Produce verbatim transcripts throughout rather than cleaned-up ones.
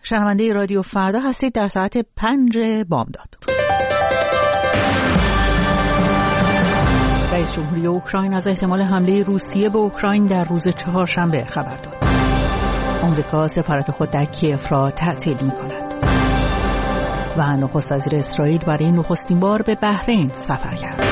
شنونده رادیو فردا هستید در ساعت پنج بامداد. رئیس جمهوری اوکراین از احتمال حمله روسیه به اوکراین در روز چهارشنبه خبر داد. آمریکا سفارت خود در کیف را تعطیل می‌کند. و نخست وزیر اسرائیل برای نخستین بار به بحرین سفر کرد.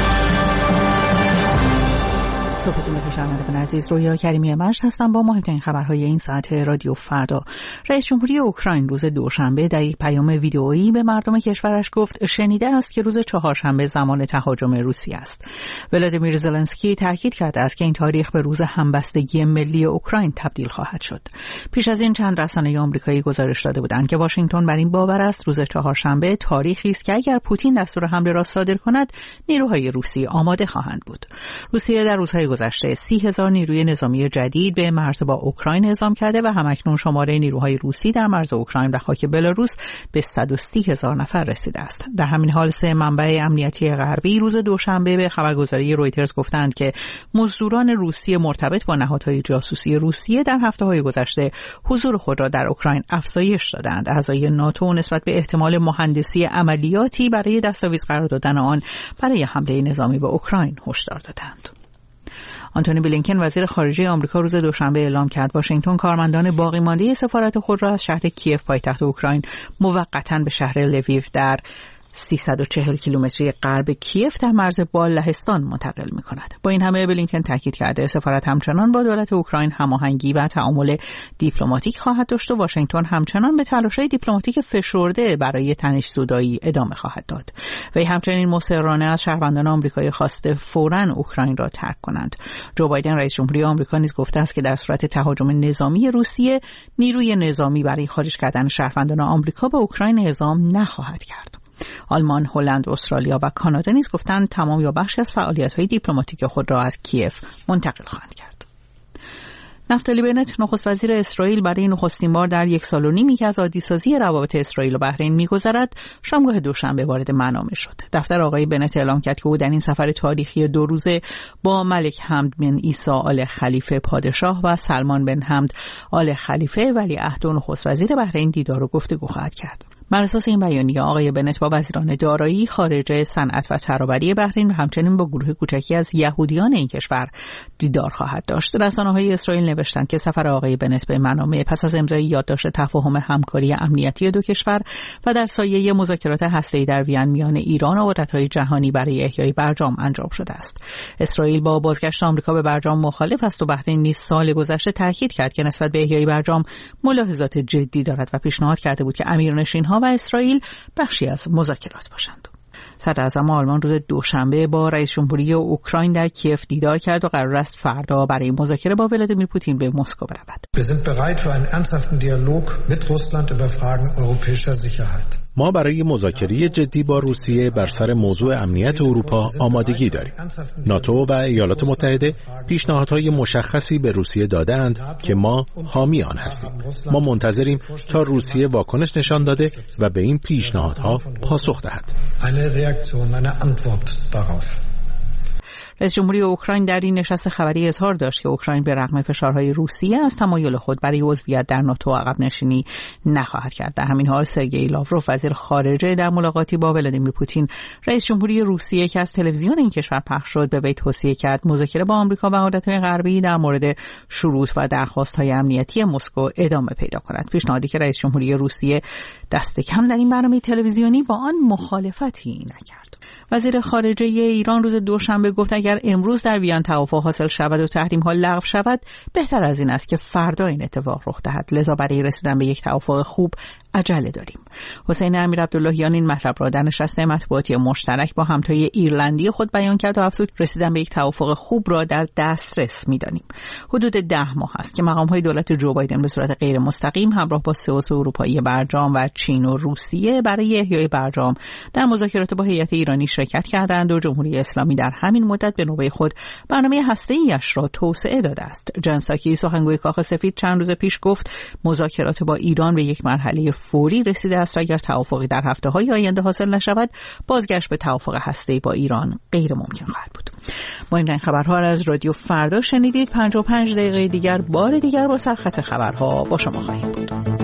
صبحتون بخیر شنوندگان عزیز، رویا کریمی مشت هستم با مهمترین خبرهای این ساعت رادیو فردا. رئیس جمهوری اوکراین روز دوشنبه در یک پیام ویدئویی به مردم کشورش گفت شنیده است که روز چهارشنبه زمان تهاجم روسیه است. ولادیمیر زلنسکی تاکید کرده است که این تاریخ به روز همبستگی ملی اوکراین تبدیل خواهد شد. پیش از این چند رسانه آمریکایی گزارش داده بودند که واشنگتن بر این باور است روز چهارشنبه تاریخی است که اگر پوتین دستور حمله را صادر کند نیروهای روسی آماده خواهند بود. روسیه در روزهای گذشته سی هزار نیروی نظامی جدید به مرز با اوکراین اعزام کرده و همکنون شماره نیروهای روسی در مرز اوکراین و خاک بلاروس به صد و سی هزار نفر رسیده است. در همین حال سه منبع امنیتی غربی روز دوشنبه به خبرگزاری رویترز گفتند که مزدوران روسی مرتبط با نهادهای جاسوسی روسیه در هفته‌های گذشته حضور خود را در اوکراین افزایش دادند. اعضای ناتو نسبت به احتمال مهندسی عملیاتی برای دستاویز قرار دادن آن برای حمله نظامی به اوکراین هشدار دادند. آنتونی بلینکن وزیر خارجه آمریکا روز دوشنبه اعلام کرد واشنگتن کارمندان باقی مانده سفارت خود را از شهر کیف پایتخت اوکراین موقتا به شهر لویو در سیصد و چهل کیلومتری غرب کیف در مرز با لهستان منتقل می‌کند. با این همه بلینکن تاکید کرده سفارت همچنان با دولت اوکراین هماهنگی و تعامل دیپلماتیک خواهد داشت و واشنگتن همچنان به تلاش‌های دیپلماتیک فشرده برای تنش‌زدایی ادامه خواهد داد. وی همچنین مصرانه از شهروندان آمریکایی خواسته فوراً اوکراین را ترک کنند. جو بایدن رئیس جمهوری آمریکا نیز گفته است که در صورت تهاجم نظامی روسیه نیروی نظامی برای خارج کردن شهروندان آمریکا به اوکراین اعزام نخواهد کرد. آلمان، هلند، استرالیا و کانادا نیز گفتند تمام یا بخشی از فعالیت‌های دیپلماتیک خود را از کیف منتقل خواهند کرد. نفتالی بنت نخست وزیر اسرائیل برای نخستین بار در یک سال و نیمی که از عادی‌سازی روابط اسرائیل و بحرین می‌گذرد شامگاه دوشنبه وارد منامه شد. دفتر آقای بنت اعلام کرد که او در این سفر تاریخی دو روزه با ملک حمد بن عیسی آل خلیفه پادشاه و سلمان بن حمد آل خلیفه ولیعهد و نخست وزیر بحرین دیدار و گفتگو خواهد کرد. بر اساس این بیانیه آقای بنت با وزیران دارایی، خارجه، صنعت و ترابری بحرین و همچنین با گروه کوچکی از یهودیان این کشور دیدار خواهد داشت. رسانه‌های اسرائیل نوشتند که سفر آقای بنت به منامه پس از امضای یادداشت تفاهم همکاری امنیتی دو کشور و در سایه مذاکرات هسته‌ای در وین میان ایران و قدرت‌های جهانی برای احیای برجام انجام شده است. اسرائیل با بازگشت آمریکا به برجام مخالف است و بحرین نیز سال گذشته تاکید کرد که نسبت به احیای برجام ملاحظات جدی دارد و پیشنهاد کرده بود که امیرنشین‌ها و اسرائیل بخشی از مذاکرات باشند. صدراعظم آلمان روز دوشنبه با رئیس جمهوری اوکراین در کیف دیدار کرد و قرار است فردا برای مذاکره با ولادیمیر پوتین به مسکو برود. Wir sind bereit für einen ernsthaften Dialog mit Russland über Fragen europäischer Sicherheit. ما برای مذاکره جدی با روسیه بر سر موضوع امنیت اروپا آمادگی داریم. ناتو و ایالات متحده پیشنهادهای مشخصی به روسیه دادند که ما حامی آن هستیم. ما منتظریم تا روسیه واکنش نشان داده و به این پیشنهادها پاسخ دهد. رئیس جمهوری اوکراین در این نشست خبری اظهار داشت که اوکراین به رغم فشارهای روسیه از تمایل خود برای عضویت در ناتو عقب نشینی نخواهد کرد. در همین حال سرگئی لاوروف وزیر خارجه در ملاقاتی با ولادیمیر پوتین رئیس جمهوری روسیه که از تلویزیون این کشور پخش شد به وی توصیه کرد مذاکره با آمریکا و قدرت‌های غربی در مورد شروط و درخواست‌های امنیتی مسکو ادامه پیدا کند. پیشنهادی که رئیس جمهوری روسیه دست کم در این برنامه تلویزیونی با آن مخالفتی نکرد. وزیر خارجه ایران روز دوشنبه گفت اگر امروز در وین توافق حاصل شود و تحریم‌ها لغو شود بهتر از این است که فردا این اتفاق رخ دهد، لذا برای رسیدن به یک توافق خوب عجله داریم. حسین امیر عبداللهیان این مطلب را در نشست مطبوعاتی مشترک با همتای ایرلندی خود بیان کرد و افزود رسیدن به یک توافق خوب را در دسترس می‌دانیم. حدود ده ماه است که مقام‌های دولت جو بایدن به صورت غیر مستقیم همراه با سه عضو اروپایی برجام و چین و روسیه برای احیای برجام در مذاکرات با هیئت ایرانی شرکت کردند و جمهوری اسلامی در همین مدت به نوبه خود برنامه هسته‌ایش را توسعه داده است. جان ساکی سخنگوی کاخ سفید چند روز پیش گفت مذاکرات با ایران به یک مرحله فوری رسیده است و اگر توافقی در هفته‌های آینده حاصل نشود بازگشت به توافق هسته‌ای با ایران غیر ممکن خواهد بود. ما این خبرها را از رادیو فردا شنیدید. پنجاه و پنج دقیقه دیگر بار دیگر با سرخط خبرها با شما خواهیم بود.